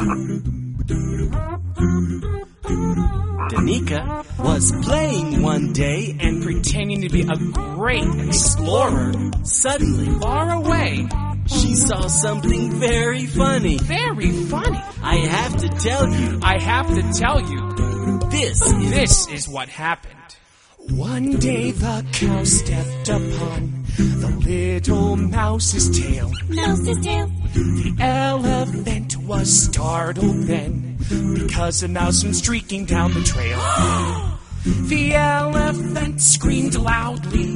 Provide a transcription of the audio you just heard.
Danica was playing one day and pretending to be a great explorer. suddenly Far away. she saw something very funny. Very funny. I have to tell you, I have to tell you, this is what happened. One day the cow stepped upon the little mouse's tail. Mouse's tail. The elephant was startled then, because a mouse went streaking down the trail. The elephant screamed loudly.